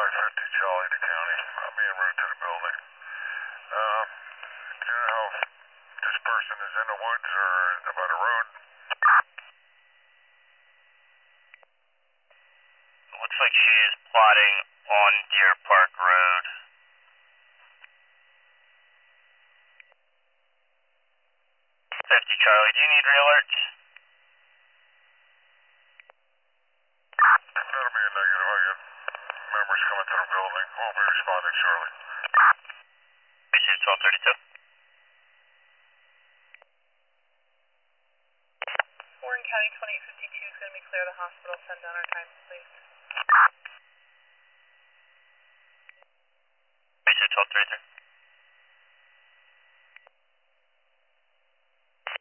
550 Charlie to County. I'm en route to the building. Do you know if this person is in the woods or by the road? It looks like she is plotting on Deer Park Road. 50 Charlie, do you need re-alerts? That'll be a negative. I got members coming to the building. We'll be responding shortly. BC 1232. Warren County 2852 is going to be clear of the hospital. Send down our times, please. BC 1232.